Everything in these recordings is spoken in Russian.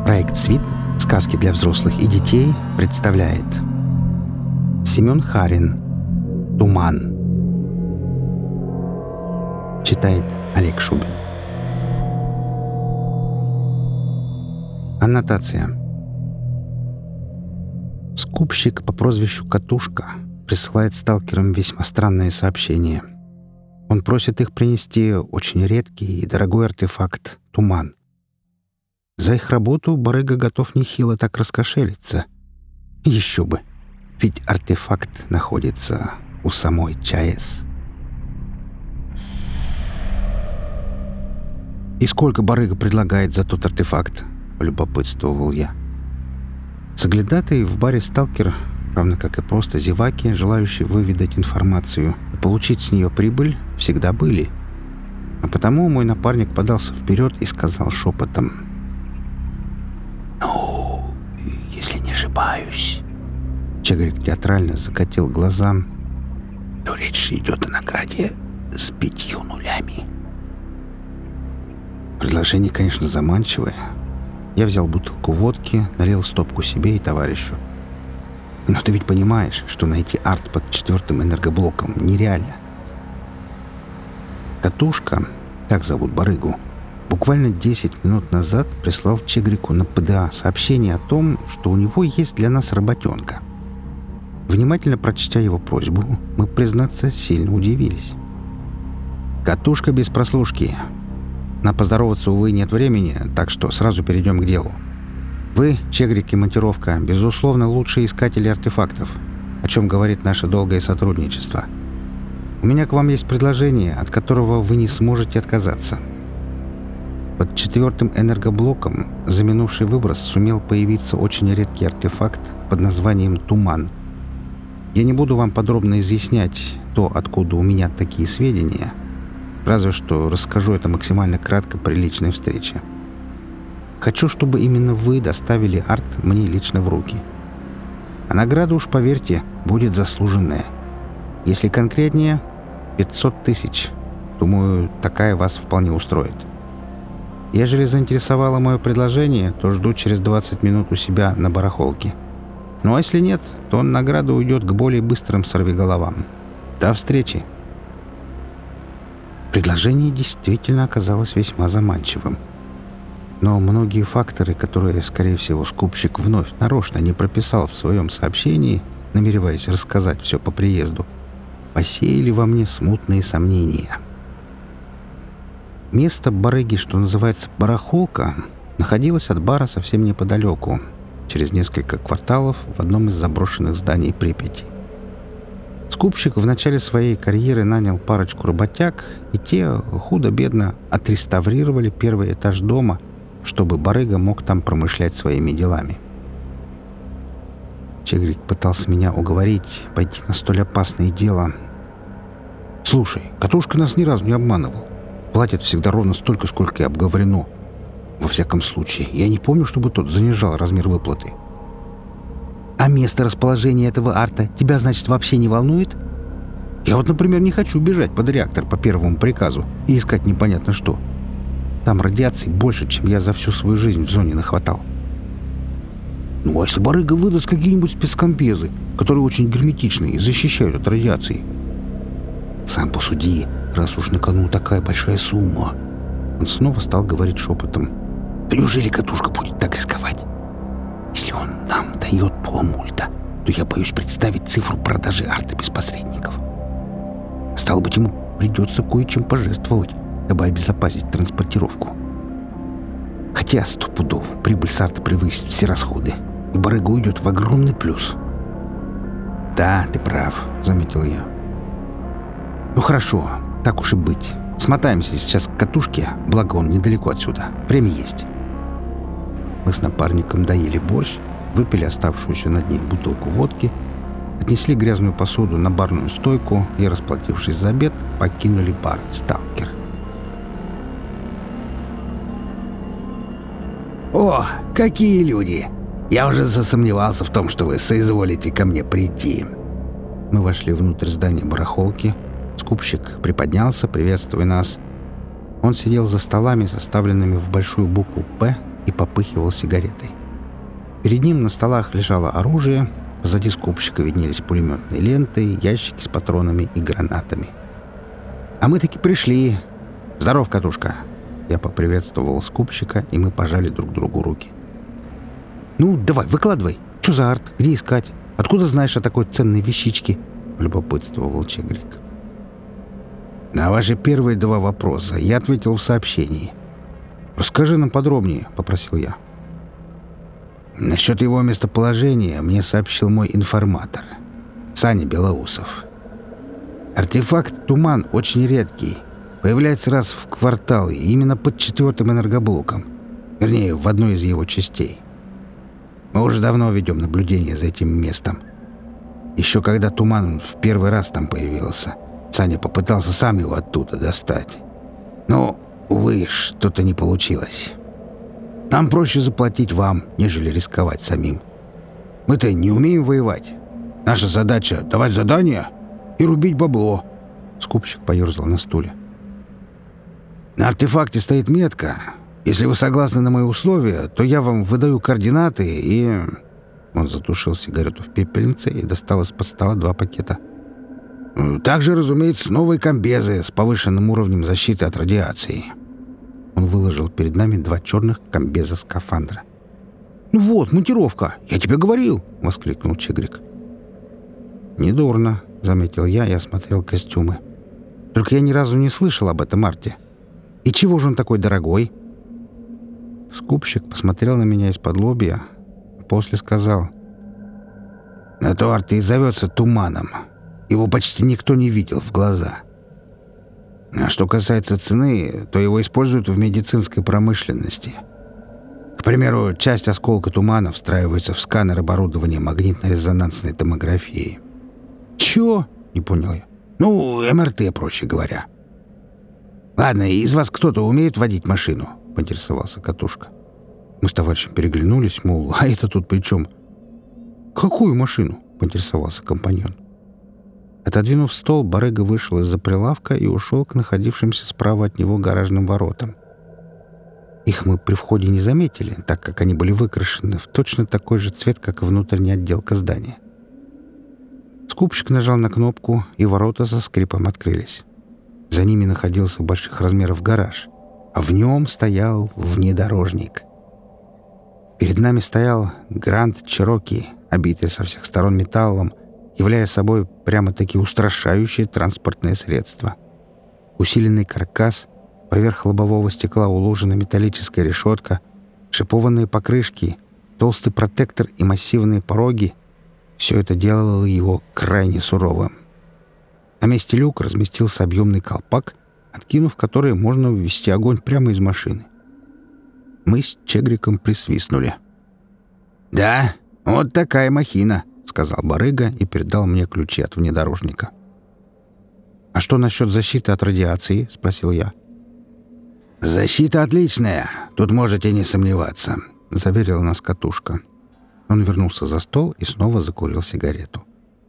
Проект «Свит. Сказки для взрослых и детей» представляет Семен Харин. «Туман». Читает Олег Шубин. Аннотация. Скупщик по прозвищу Катушка присылает сталкерам весьма странные сообщения. Он просит их принести очень редкий и дорогой артефакт — туман. За их работу барыга готов нехило так раскошелиться. Еще бы, ведь артефакт находится у самой ЧАЭС. «И сколько барыга предлагает за тот артефакт?» — полюбопытствовал я. Соглядатые в баре «Сталкер», равно как и просто зеваки, желающие выведать информацию и получить с нее прибыль, всегда были. А потому мой напарник подался вперед и сказал шепотом: «Ну, если не ошибаюсь...» Чегрик театрально закатил глаза. «То речь идет о награде с 5 нулями». Предложение, конечно, заманчивое. Я взял бутылку водки, налил стопку себе и товарищу. Но ты ведь понимаешь, что найти арт под 4-м энергоблоком нереально. Катушка, так зовут барыгу, буквально 10 минут назад прислал Чегрику на ПДА сообщение о том, что у него есть для нас работенка. Внимательно прочтя его просьбу, мы, признаться, сильно удивились. «Катушка без прослушки. На поздороваться, увы, нет времени, так что сразу перейдем к делу. Вы, Чегрик и Монтировка, безусловно, лучшие искатели артефактов, о чем говорит наше долгое сотрудничество. У меня к вам есть предложение, от которого вы не сможете отказаться. Под 4-м энергоблоком за минувший выброс сумел появиться очень редкий артефакт под названием «Туман». Я не буду вам подробно изъяснять то, откуда у меня такие сведения, разве что расскажу это максимально кратко при личной встрече. Хочу, чтобы именно вы доставили арт мне лично в руки. А награда, уж поверьте, будет заслуженная. Если конкретнее, 500 тысяч. Думаю, такая вас вполне устроит. Ежели заинтересовало мое предложение, то жду через 20 минут у себя на барахолке. Ну а если нет, то награда уйдет к более быстрым сорвиголовам. До встречи!» Предложение действительно оказалось весьма заманчивым. Но многие факторы, которые, скорее всего, скупщик вновь нарочно не прописал в своем сообщении, намереваясь рассказать все по приезду, посеяли во мне смутные сомнения. Место барыги, что называется барахолка, находилось от бара совсем неподалеку, через несколько кварталов в одном из заброшенных зданий Припяти. Скупщик в начале своей карьеры нанял парочку работяг, и те худо-бедно отреставрировали первый этаж дома, чтобы барыга мог там промышлять своими делами. Чегрик пытался меня уговорить пойти на столь опасное дело. «Слушай, Катушка нас ни разу не обманывал. Платят всегда ровно столько, сколько и обговорено. Во всяком случае, я не помню, чтобы тот занижал размер выплаты». «А место расположения этого арта тебя, значит, вообще не волнует?» «Я вот, например, не хочу бежать под реактор по первому приказу и искать непонятно что. Там радиации больше, чем я за всю свою жизнь в зоне нахватал». «Ну, а если барыга выдаст какие-нибудь спецкомпезы, которые очень герметичные и защищают от радиации?» «Сам посуди, раз уж на кону такая большая сумма». Он снова стал говорить шепотом. «Да неужели Катушка будет так рисковать? Если он нам дает полмульта, то я боюсь представить цифру продажи арта без посредников. Стало быть, ему придется кое-чем пожертвовать, дабы обезопасить транспортировку. Хотя 100 пудов прибыль с арта превысит все расходы, и барыга уйдет в огромный плюс». «Да, ты прав», — заметил я. «Ну хорошо, так уж и быть. Смотаемся сейчас к Катушке, благо он недалеко отсюда. Время есть». Мы с напарником доели борщ, выпили оставшуюся на дне бутылку водки, отнесли грязную посуду на барную стойку и, расплатившись за обед, покинули бар «Сталкер». «О, какие люди! Я уже засомневался в том, что вы соизволите ко мне прийти». Мы вошли внутрь здания барахолки. Скупщик приподнялся, приветствуя нас. Он сидел за столами, составленными в большую букву «П», и попыхивал сигаретой. Перед ним на столах лежало оружие, позади скупщика виднелись пулеметные ленты, ящики с патронами и гранатами. «А мы таки пришли! Здоров, катушка!» Я поприветствовал скупщика, и мы пожали друг другу руки. «Ну, давай, выкладывай! Что за арт? Где искать? Откуда знаешь о такой ценной вещичке?» — любопытствовал Чегрик. «На ваши первые два вопроса я ответил в сообщении. Расскажи нам подробнее», — попросил я. «Насчет его местоположения мне сообщил мой информатор, Саня Белоусов. Артефакт «Туман» очень редкий. Появляется раз в квартал, и именно под 4-м энергоблоком. Вернее, в одной из его частей. Мы уже давно ведем наблюдение за этим местом. Еще когда «Туман» в первый раз там появился, Саня попытался сам его оттуда достать. Но, увы, что-то не получилось. Нам проще заплатить вам, нежели рисковать самим. Мы-то не умеем воевать. Наша задача — давать задания и рубить бабло». Скупщик поерзал на стуле. «На артефакте стоит метка. Если вы согласны на мои условия, то я вам выдаю координаты и...» Он затушил сигарету в пепельнице и достал из-под стола 2 пакета. «Также, разумеется, новые комбезы с повышенным уровнем защиты от радиации». Он выложил перед нами 2 черных комбеза-скафандра. «Ну вот, монтировка! Я тебе говорил!» — воскликнул Чегрик. «Недурно», — заметил я и осмотрел костюмы. «Только я ни разу не слышал об этом арте. И чего же он такой дорогой?» Скупщик посмотрел на меня из-под лобья, а после сказал: «На то арт и зовется Туманом. Его почти никто не видел в глаза. А что касается цены, то его используют в медицинской промышленности. К примеру, часть осколка тумана встраивается в сканер оборудования магнитно-резонансной томографии». «Чё?» — не понял я. «Ну, МРТ, проще говоря». «Ладно, из вас кто-то умеет водить машину?» — поинтересовался Катушка. Мы с товарищем переглянулись, мол, а это тут при чем? «Какую машину?» — поинтересовался компаньон. Отодвинув стол, барыга вышел из-за прилавка и ушел к находившимся справа от него гаражным воротам. Их мы при входе не заметили, так как они были выкрашены в точно такой же цвет, как и внутренняя отделка здания. Скупщик нажал на кнопку, и ворота со скрипом открылись. За ними находился больших размеров гараж, а в нем стоял внедорожник. Перед нами стоял Гранд Чероки, обитый со всех сторон металлом, являя собой прямо-таки устрашающее транспортное средство. Усиленный каркас, поверх лобового стекла уложена металлическая решетка, шипованные покрышки, толстый протектор и массивные пороги — все это делало его крайне суровым. На месте люка разместился объемный колпак, откинув который можно ввести огонь прямо из машины. Мы с Чегриком присвистнули. «Да, вот такая махина», — сказал барыга и передал мне ключи от внедорожника. «А что насчет защиты от радиации?» — спросил я. «Защита отличная, тут можете не сомневаться», — заверил нас Катушка. Он вернулся за стол и снова закурил сигарету.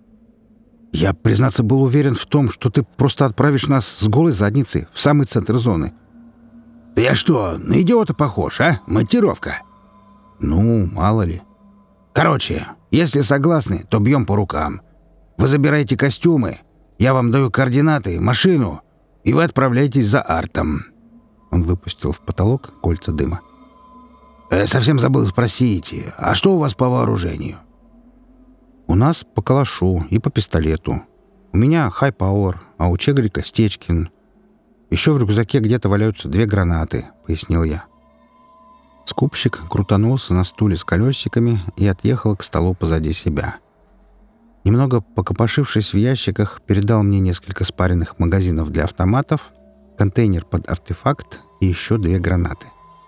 «Я, признаться, был уверен в том, что ты просто отправишь нас с голой задницей в самый центр зоны». «Да я что, на идиота похож, а? Монтировка?» «Ну, мало ли». «Короче, если согласны, то бьем по рукам. Вы забираете костюмы, я вам даю координаты, машину, и вы отправляетесь за артом». Он выпустил в потолок кольца дыма. «Совсем забыл спросить, а что у вас по вооружению?» «У нас по калашу и по пистолету. У меня хай-пауэр, а у Чегрика Стечкин. Еще в рюкзаке где-то валяются 2 гранаты», — пояснил я. Скупщик крутанулся на стуле с колесиками и отъехал к столу позади себя. Немного покопошившись в ящиках, передал мне несколько спаренных магазинов для автоматов, контейнер под артефакт и еще 2 гранаты.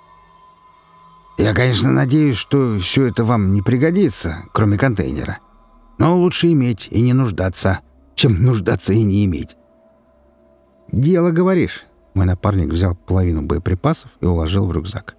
«Я, конечно, надеюсь, что все это вам не пригодится, кроме контейнера. Но лучше иметь и не нуждаться, чем нуждаться и не иметь». «Дело, говоришь». Мой напарник взял половину боеприпасов и уложил в рюкзак.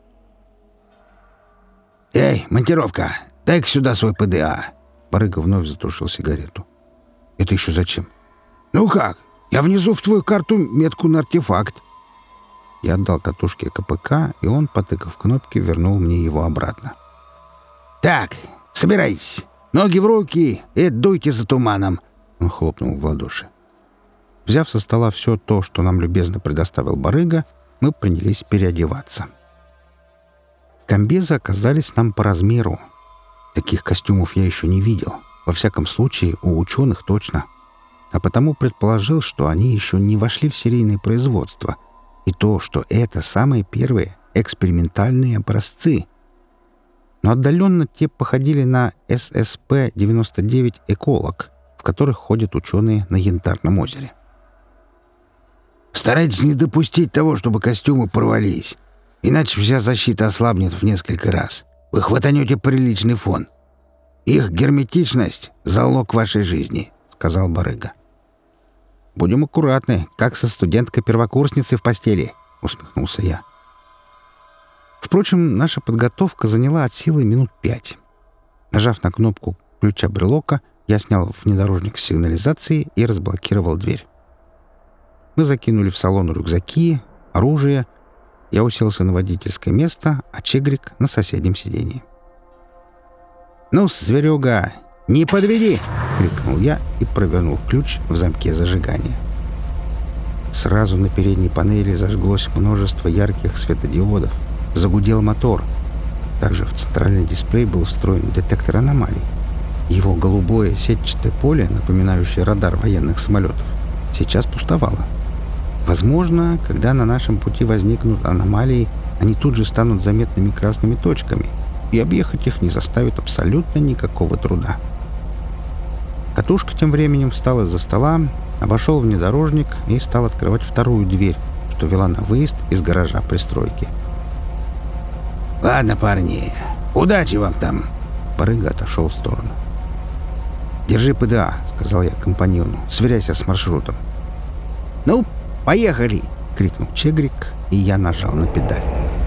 «Эй, монтировка, дай-ка сюда свой ПДА». Барыга вновь затушил сигарету. «Это еще зачем?» «Ну как? Я внизу в твою карту метку на артефакт». Я отдал катушке КПК, и он, потыкав кнопки, вернул мне его обратно. «Так, собирайтесь. Ноги в руки и дуйте за туманом!» Он хлопнул в ладоши. Взяв со стола все то, что нам любезно предоставил барыга, мы принялись переодеваться. Комбезы оказались нам по размеру. Таких костюмов я еще не видел. Во всяком случае, у ученых точно. А потому предположил, что они еще не вошли в серийное производство. И то, что это самые первые экспериментальные образцы. Но отдаленно те походили на ССП-99 «Эколог», в которых ходят ученые на Янтарном озере. «Старайтесь не допустить того, чтобы костюмы порвались. Иначе вся защита ослабнет в несколько раз. Вы хватанете приличный фон. Их герметичность — залог вашей жизни», — сказал барыга. «Будем аккуратны, как со студенткой-первокурсницей в постели», — усмехнулся я. Впрочем, наша подготовка заняла от силы минут 5. Нажав на кнопку ключа брелока, я снял внедорожник с сигнализации и разблокировал дверь. Мы закинули в салон рюкзаки, оружие. Я уселся на водительское место, а Чегрик — на соседнем сиденье. «Ну, зверюга, не подведи!» — крикнул я и провернул ключ в замке зажигания. Сразу на передней панели зажглось множество ярких светодиодов. Загудел мотор. Также в центральный дисплей был встроен детектор аномалий. Его голубое сетчатое поле, напоминающее радар военных самолетов, сейчас пустовало. Возможно, когда на нашем пути возникнут аномалии, они тут же станут заметными красными точками, и объехать их не заставит абсолютно никакого труда. Катушка тем временем встал из-за стола, обошел внедорожник и стал открывать вторую дверь, что вела на выезд из гаража пристройки. «Ладно, парни, удачи вам там!» Барыга отошел в сторону. «Держи ПДА», — сказал я компаньону. «Сверяйся с маршрутом». «Ну, поехали!» — крикнул Чегрик, и я нажал на педаль.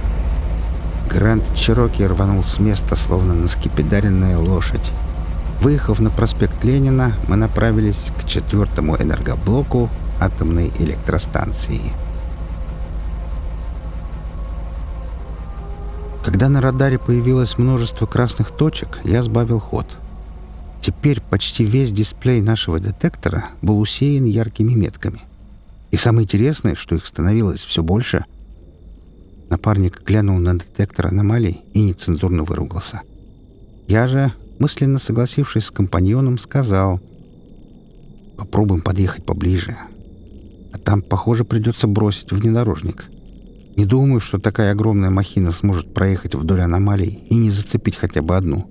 Гранд Чероки рванул с места, словно наскепидаренная лошадь. Выехав на проспект Ленина, мы направились к 4-му энергоблоку атомной электростанции. Когда на радаре появилось множество красных точек, я сбавил ход. Теперь почти весь дисплей нашего детектора был усеян яркими метками. И самое интересное, что их становилось все больше. Напарник глянул на детектор аномалий и нецензурно выругался. Я же, мысленно согласившись с компаньоном, сказал: «Попробуем подъехать поближе. А там, похоже, придется бросить внедорожник. Не думаю, что такая огромная махина сможет проехать вдоль аномалий и не зацепить хотя бы одну».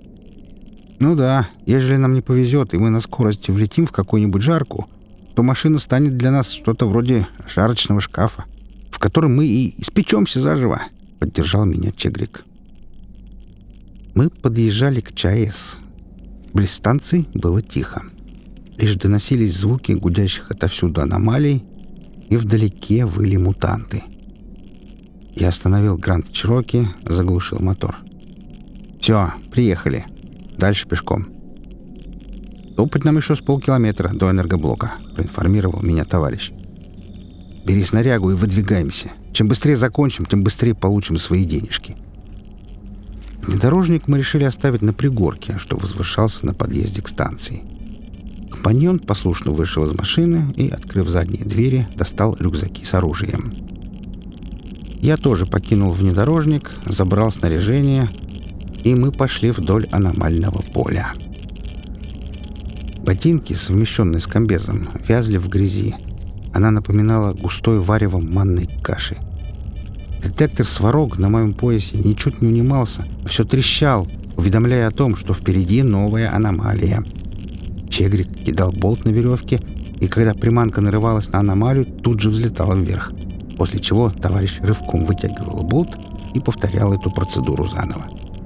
«Ну да, ежели нам не повезет, и мы на скорости влетим в какую-нибудь жарку, то машина станет для нас что-то вроде жарочного шкафа, в котором мы и испечемся заживо», — поддержал меня Чегрик. Мы подъезжали к ЧАЭС. Близ станции было тихо. Лишь доносились звуки гудящих отовсюду аномалий, и вдалеке выли мутанты. Я остановил Гранд Чероки, заглушил мотор. «Все, приехали. Дальше пешком». «Топать нам еще с полкилометра до энергоблока», — проинформировал меня товарищ. «Бери снарягу и выдвигаемся. Чем быстрее закончим, тем быстрее получим свои денежки». Внедорожник мы решили оставить на пригорке, что возвышался на подъезде к станции. Компаньон послушно вышел из машины и, открыв задние двери, достал рюкзаки с оружием. Я тоже покинул внедорожник, забрал снаряжение, и мы пошли вдоль аномального поля. Ботинки, совмещенные с комбезом, вязли в грязи. Она напоминала густой варево манной каши. Детектор сварог на моем поясе ничуть не унимался, а все трещал, уведомляя о том, что впереди новая аномалия. Чегрик кидал болт на веревке, и когда приманка нарывалась на аномалию, тут же взлетала вверх, после чего товарищ рывком вытягивал болт и повторял эту процедуру заново.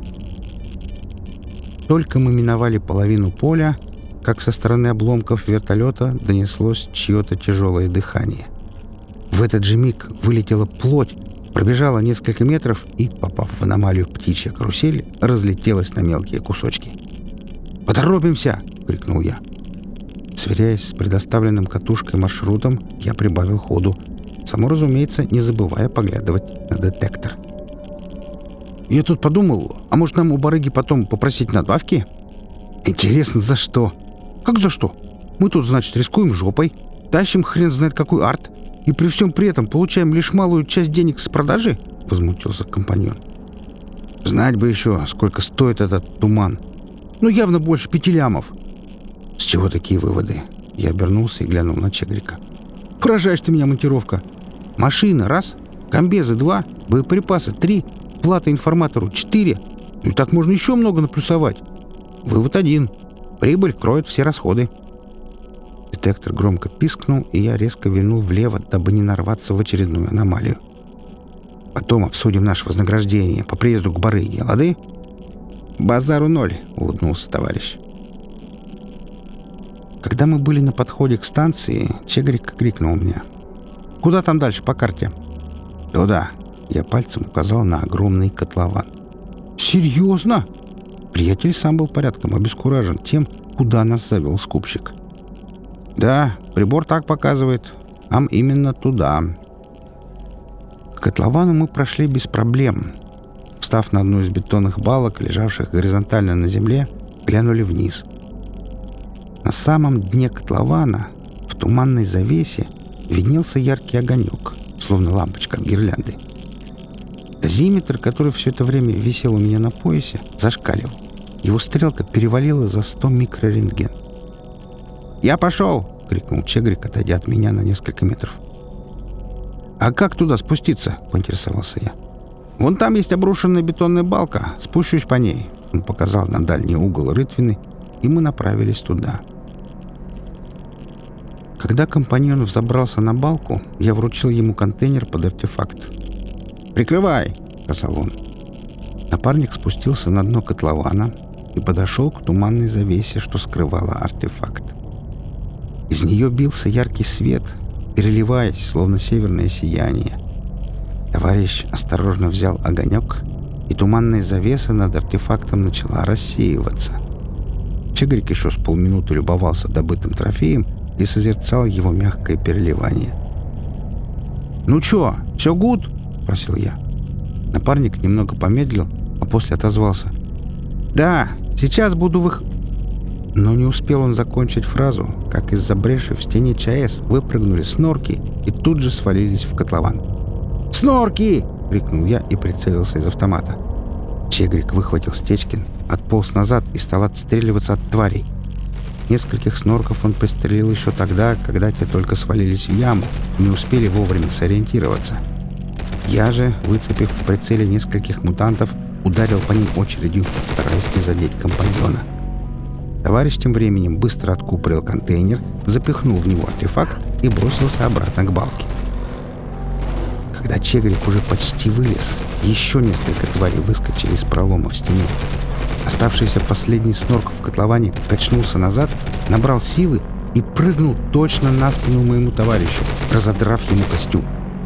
Только мы миновали половину поля, как со стороны обломков вертолета донеслось чье-то тяжелое дыхание. В этот же миг вылетела плоть, пробежала несколько метров и, попав в аномалию птичья карусель, разлетелась на мелкие кусочки. «Поторопимся!» — крикнул я. Сверяясь с предоставленным катушкой маршрутом, я прибавил ходу. само разумеется, не забывая поглядывать на детектор. «Я тут подумал, а может нам у барыги потом попросить надбавки?» «Интересно, за что?» «Как за что? Мы тут, значит, рискуем жопой, тащим хрен знает какой арт, и при всем при этом получаем лишь малую часть денег с продажи?» — возмутился компаньон. «Знать бы еще, сколько стоит этот туман. Ну, явно больше 5 лямов». «С чего такие выводы?» Я обернулся и глянул на Чегрика. «Поражаешь ты меня, монтировка. Машина — раз, комбезы — 2, боеприпасы — 3, плата информатору — 4. Ну и так можно еще много наплюсовать. Вывод 1. Прибыль кроет все расходы». Детектор громко пискнул, и я резко вильнул влево, дабы не нарваться в очередную аномалию. «Потом обсудим наше вознаграждение по приезду к барыге, лады?» «Базару 0», — улыбнулся товарищ. Когда мы были на подходе к станции, Чегрик крикнул мне: «Куда там дальше по карте?» «Туда», — я пальцем указал на огромный котлован. «Серьезно?» Приятель сам был порядком обескуражен тем, куда нас завел скупщик. «Да, прибор так показывает. Нам именно туда». К котловану мы прошли без проблем. Встав на одну из бетонных балок, лежавших горизонтально на земле, глянули вниз. На самом дне котлована, в туманной завесе, виднелся яркий огонек, словно лампочка от гирлянды. Дозиметр, который все это время висел у меня на поясе, зашкаливал. Его стрелка перевалила за 100 микрорентген. «Я пошел!» — крикнул Чегрик, отойдя от меня на несколько метров. «А как туда спуститься?» — поинтересовался я. «Вон там есть обрушенная бетонная балка. Спущусь по ней». Он показал на дальний угол рытвины, и мы направились туда. Когда компаньон взобрался на балку, я вручил ему контейнер под артефакт. «Прикрывай!» — сказал он. Напарник спустился на дно котлована и подошел к туманной завесе, что скрывала артефакт. Из нее бился яркий свет, переливаясь, словно северное сияние. Товарищ осторожно взял огонек, и туманная завеса над артефактом начала рассеиваться. Чегрик еще с полминуты любовался добытым трофеем и созерцал его мягкое переливание. «Ну чё, все гуд?» — спросил я. Напарник немного помедлил, а после отозвался: «Да, сейчас буду Но не успел он закончить фразу, как из-за бреши в стене ЧАЭС выпрыгнули снорки и тут же свалились в котлован. «Снорки!» — крикнул я и прицелился из автомата. Чегрик выхватил Стечкин, отполз назад и стал отстреливаться от тварей. Нескольких снорков он пристрелил еще тогда, когда те только свалились в яму и не успели вовремя сориентироваться. Я же, выцепив в прицеле нескольких мутантов, ударил по ним очередью, стараясь не задеть компаньона. Товарищ тем временем быстро откупорил контейнер, запихнул в него артефакт и бросился обратно к балке. Когда Чегрик уже почти вылез, еще несколько тварей выскочили из пролома в стене. Оставшийся последний снорк в котловане качнулся назад, набрал силы и прыгнул точно на спину моему товарищу, разодрав ему костюм.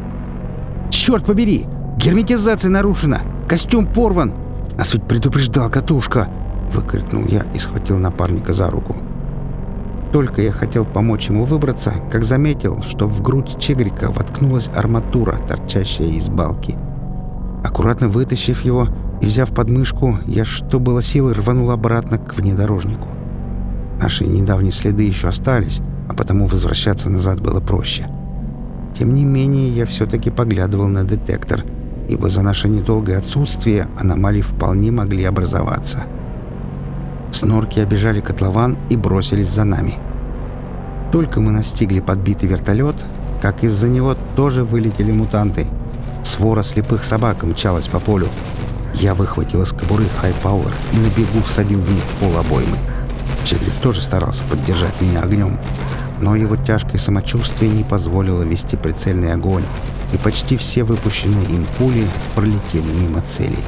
«Черт побери! Герметизация нарушена! Костюм порван! Нас ведь предупреждал катушка!» — выкрикнул я и схватил напарника за руку. Только я хотел помочь ему выбраться, как заметил, что в грудь Чегрика воткнулась арматура, торчащая из балки. Аккуратно вытащив его и взяв подмышку, я, что было силы, рванул обратно к внедорожнику. Наши недавние следы еще остались, а потому возвращаться назад было проще. Тем не менее, я все-таки поглядывал на детектор, ибо за наше недолгое отсутствие аномалии вполне могли образоваться. Снорки обежали котлован и бросились за нами. Только мы настигли подбитый вертолет, как из-за него тоже вылетели мутанты. Свора слепых собак мчалась по полю. Я выхватил из кобуры хай-пауэр и на бегу всадил в них полобоймы. Чегрик тоже старался поддержать меня огнем, но его тяжкое самочувствие не позволило вести прицельный огонь, и почти все выпущенные им пули пролетели мимо целей.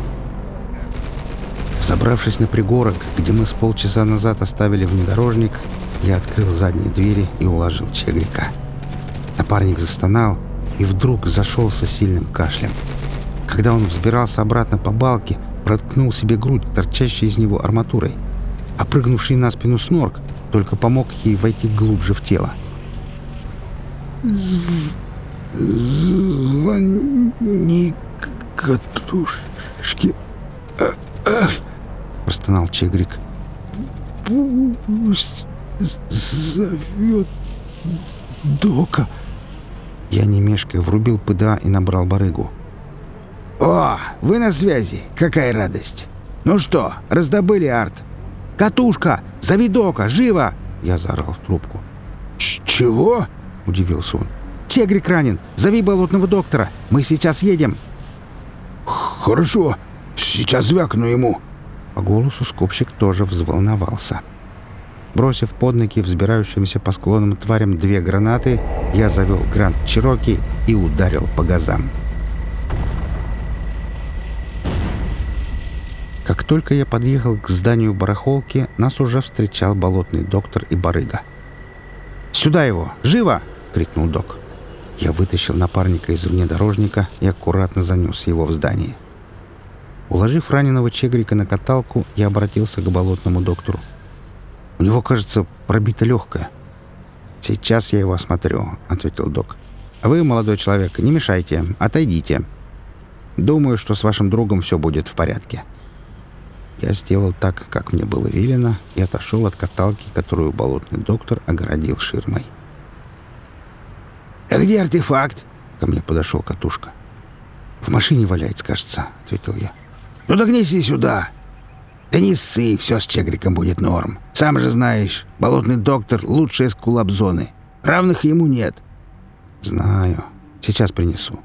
Забравшись на пригорок, где мы с полчаса назад оставили внедорожник, я открыл задние двери и уложил Чегрика. Напарник застонал и вдруг зашелся сильным кашлем. Когда он взбирался обратно по балке, проткнул себе грудь, торчащей из него арматурой. А прыгнувший на спину снорк только помог ей войти глубже в тело. Звони катушке. Простонал Чегрик. Пусть зовет Дока. Я не мешкая врубил ПДА и набрал барыгу. «О, вы на связи! Какая радость! Ну что, раздобыли арт? Катушка! Зови Дока! Живо!» Я заорал в трубку. «Чего?» — удивился он. «Чегрик ранен! Зови болотного доктора! Мы сейчас едем!» «Хорошо! Сейчас звякну ему!» По голосу скупщик тоже взволновался. Бросив под ноги взбирающимся по склонам тварям 2 гранаты, я завел Гранд Чироки и ударил по газам. Как только я подъехал к зданию барахолки, нас уже встречал болотный доктор и барыга. «Сюда его! Живо!» — крикнул док. Я вытащил напарника из внедорожника и аккуратно занес его в здание. Уложив раненого Чегрика на каталку, я обратился к болотному доктору. «У него, кажется, пробито легкое». «Сейчас я его осмотрю», — ответил док. «А вы, молодой человек, не мешайте, отойдите. Думаю, что с вашим другом все будет в порядке». Я сделал так, как мне было велено, и отошел от каталки, которую болотный доктор огородил ширмой. «А где артефакт?» — ко мне подошел Катушка. «В машине валяется, кажется», — ответил я. «Ну так неси сюда!» «Да не ссы, все с Чегриком будет норм. Сам же знаешь, болотный доктор — лучший эскулап-зоны. Равных ему нет». «Знаю. Сейчас принесу».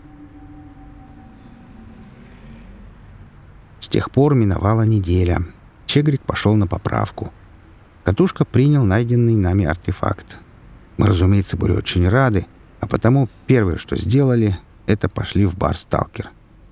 С тех пор миновала неделя. Чегрик пошел на поправку. Катушка принял найденный нами артефакт. Мы, разумеется, были очень рады, а потому первое, что сделали, это пошли в бар «Сталкер».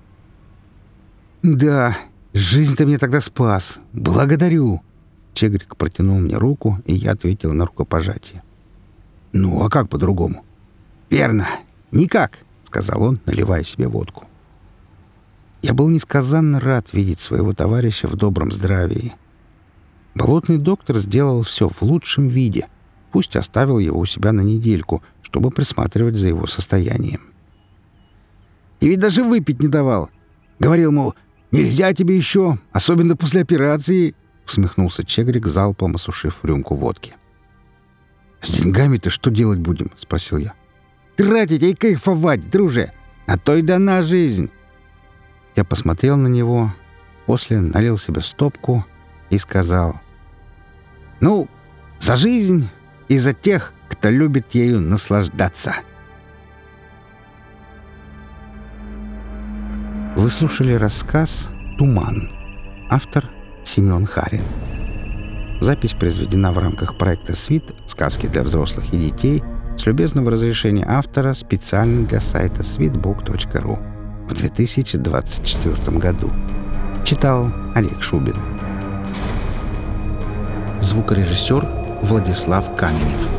«Да, жизнь ты мне тогда спас. Благодарю!» Чегрик протянул мне руку, и я ответил на рукопожатие. «Ну, а как по-другому?» «Верно, никак», — сказал он, наливая себе водку. Я был несказанно рад видеть своего товарища в добром здравии. Болотный доктор сделал все в лучшем виде, пусть оставил его у себя на недельку, чтобы присматривать за его состоянием. «И ведь даже выпить не давал. Говорил, мол, нельзя тебе еще, особенно после операции», — усмехнулся Чегрик, залпом осушив рюмку водки. «С деньгами-то что делать будем?» — спросил я. «Тратить и кайфовать, друже! А то и дана жизнь!» Я посмотрел на него, после налил себе стопку и сказал: «Ну, за жизнь и за тех, кто любит ею наслаждаться». Вы слушали рассказ «Туман». Автор Семен Харин. Запись произведена в рамках проекта «Свит. Сказки для взрослых и детей» с любезного разрешения автора специально для сайта sweetbook.ru в 2024 году. Читал Олег Шубин. Звукорежиссер Владислав Каменев.